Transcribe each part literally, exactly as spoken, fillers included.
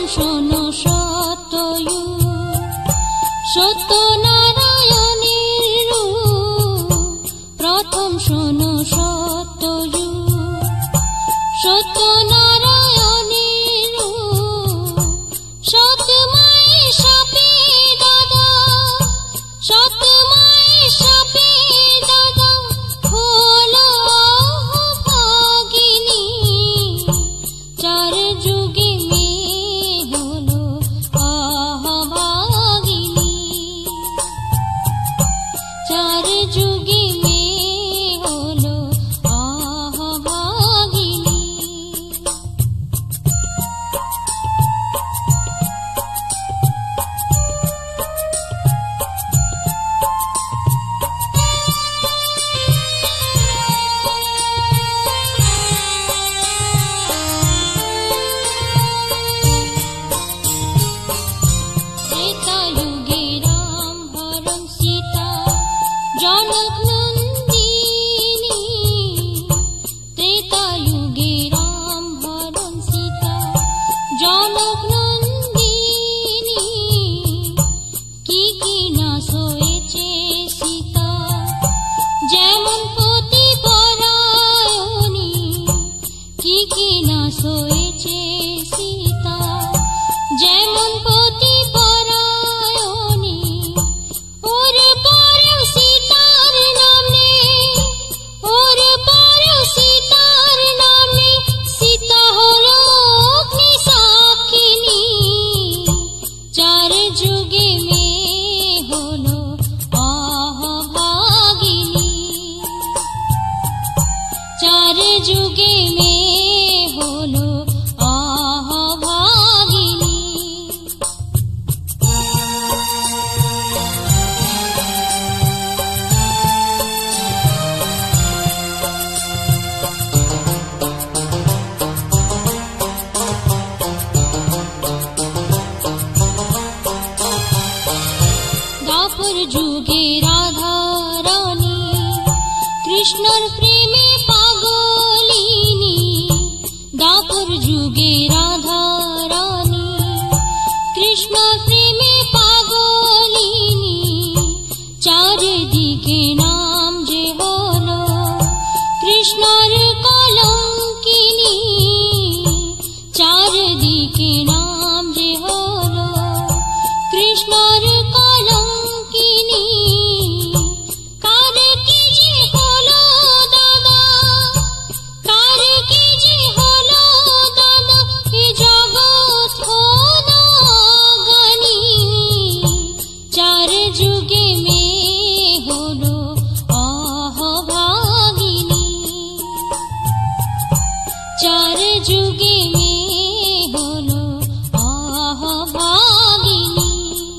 শোনো সত্যযুগ, সত্যনারায়ণের রূপ। প্রথম শোনো সত্যযুগ, সত্যনারায়ণের রূপ। সৎ মায়ের শাপে দাদা, সৎ মায়ের শাপে দাদা হলো ভাগিনী। চার যুগে মেয়ে হলো অভাগিনী, চার যুগে মেয়ে হলো অভাগিনী। ত্রেতাযুগে রাম হরণ সীতা জনক নন্দিনী। ত্রেতাযুগে রাম হরণ সীতা জনক নন্দিনী। কি কি না সয়েছে সীতা, যেমন পতিপরায়ণী। কি কি না সয়েছে সীতা, যেমন পতিপরায়ণী। ওর পরেও সীতার নাম নেই, ওর পরেও সীতার নাম নেই। সীতা হলো অগ্নি সাক্ষিনী। চার যুগে মেয়ে হলো অভাগিনী, চার যুগে মেয়ে হলো অভাগিনী। দ্বাপর যুগে রাধা রানী কৃষ্ণর প্রেমে পাগলিনী। দ্বাপর যুগে রাধা রানী কৃষ্ণর প্রেমে পাগলিনী। চারিদিকে নাম যে হলো কৃষ্ণর কলঙ্কিনী। চারিদিকে নাম যে হলো কৃষ্ণর কলঙ্কিনী। কার কি যে হলো দাদা, কার কি যে হলো দাদা, এ জগৎ হলো অজ্ঞানী। চার যুগে মেয়ে হলো অভাগিনী, চার যুগে মেয়ে হলো অভাগিনী।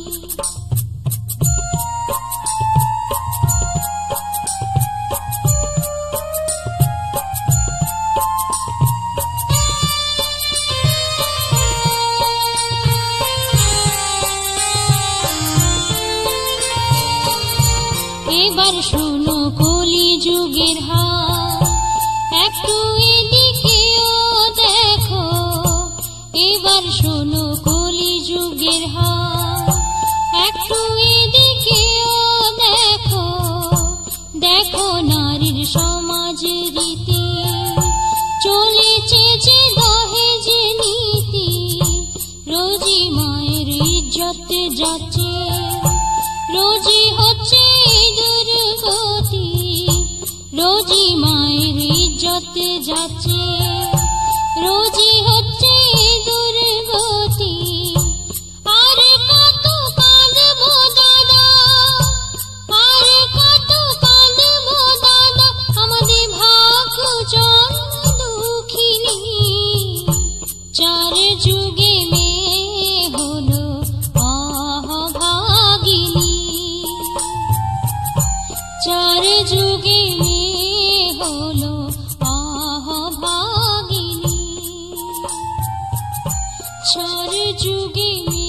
এবার শোনো কলি যুগের হাল, একটু এদিকেও দেখো। এবার শোনো কলি যুগের হাল, একটু এদিকেও দেখো। দেখো নারীর সমাজ রীতি, চলেছে যে দহেজ নীতি। রোজি মায়ের ইজ্জত যাচ্ছে, রোজি হচ্ছে দুর্গতি। রোজি মায়ের ইজ্জত যাচ্ছে, রোজি হচ্ছে দুর্গতি। আর কত কাঁদবো দাদা, আর কত কাঁদবো দাদা, আমাদের ভাগ্য জন্ম দুঃখিনী। চার যুগে মেয়ে হলো অভাগিনী, চার যুগে মেয়ে হলো অভাগিনী। চার যুগে